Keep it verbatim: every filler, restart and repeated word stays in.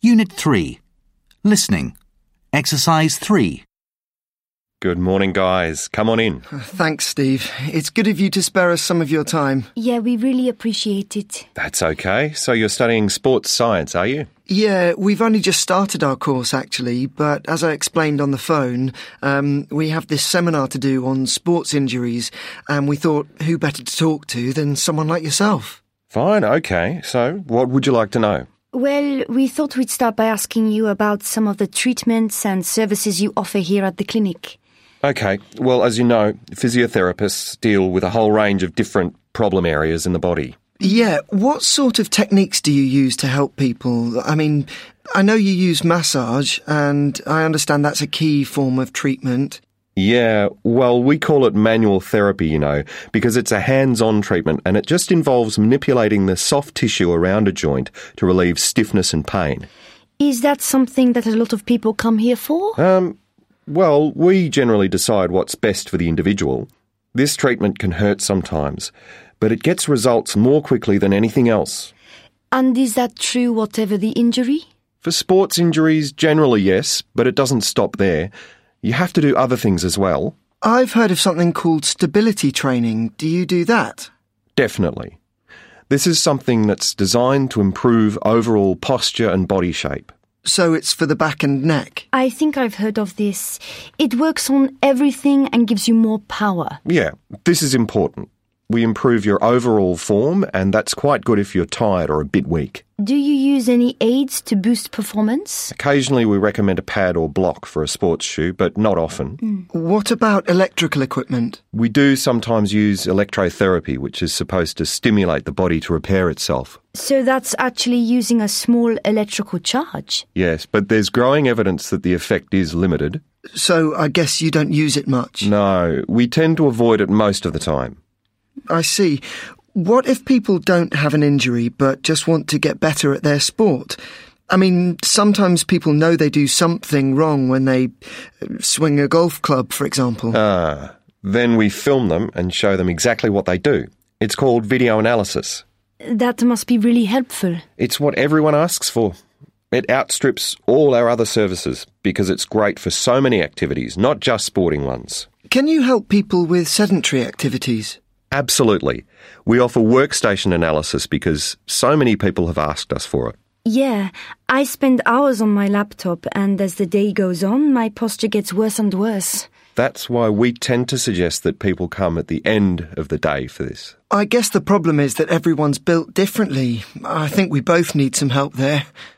Unit three. Listening. Exercise three. Good morning, guys. Come on in. Thanks, Steve. It's good of you to spare us some of your time. Yeah, we really appreciate it. That's okay. So you're studying sports science, are you? Yeah, we've only just started our course, actually, but as I explained on the phone, um, we have this seminar to do on sports injuries, and we thought who better to talk to than someone like yourself. Fine, okay. So what would you like to know? Well, we thought we'd start by asking you about some of the treatments and services you offer here at the clinic. Okay, well, as you know, physiotherapists deal with a whole range of different problem areas in the body. Yeah, what sort of techniques do you use to help people? I mean, I know you use massage, and I understand that's a key form of treatment. Yeah, well, we call it manual therapy, you know, because it's a hands-on treatment and it just involves manipulating the soft tissue around a joint to relieve stiffness and pain. Is that something that a lot of people come here for? Um, well, we generally decide what's best for the individual. This treatment can hurt sometimes, but it gets results more quickly than anything else. And is that true whatever the injury? For sports injuries, generally yes, but it doesn't stop there. You have to do other things as well. I've heard of something called stability training. Do you do that? Definitely. This is something that's designed to improve overall posture and body shape. So it's for the back and neck? I think I've heard of this. It works on everything and gives you more power. Yeah, this is important. We improve your overall form, and that's quite good if you're tired or a bit weak. Do you use any aids to boost performance? Occasionally we recommend a pad or block for a sports shoe, but not often. Mm. What about electrical equipment? We do sometimes use electrotherapy, which is supposed to stimulate the body to repair itself. So that's actually using a small electrical charge? Yes, but there's growing evidence that the effect is limited. So I guess you don't use it much? No, we tend to avoid it most of the time. I see. What if people don't have an injury but just want to get better at their sport? I mean, sometimes people know they do something wrong when they swing a golf club, for example. Ah, then we film them and show them exactly what they do. It's called video analysis. That must be really helpful. It's what everyone asks for. It outstrips all our other services because it's great for so many activities, not just sporting ones. Can you help people with sedentary activities? Absolutely. We offer workstation analysis because so many people have asked us for it. Yeah, I spend hours on my laptop and as the day goes on, my posture gets worse and worse. That's why we tend to suggest that people come at the end of the day for this. I guess the problem is that everyone's built differently. I think we both need some help there.